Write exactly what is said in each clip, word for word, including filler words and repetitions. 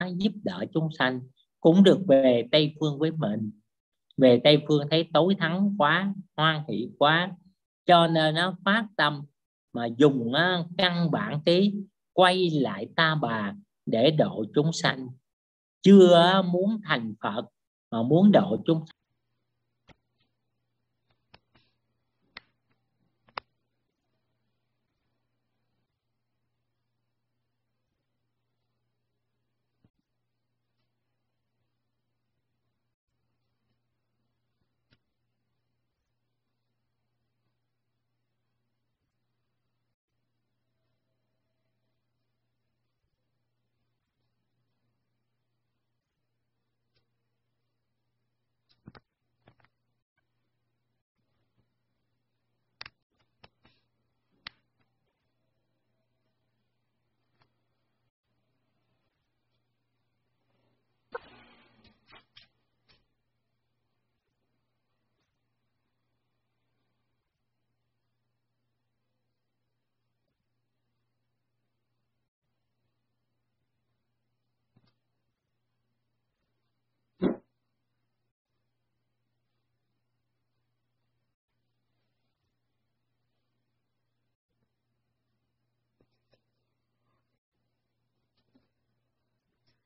quá, giúp đỡ chúng sanh, cũng được về Tây Phương với mình. Về Tây Phương thấy tối thắng quá, hoan hỷ quá, cho nên nó phát tâm mà dùng á, căn bản trí quay lại Ta Bà để độ chúng sanh. Chưa muốn thành Phật mà muốn độ chúng sanh.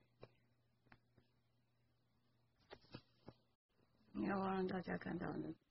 要让大家看到呢。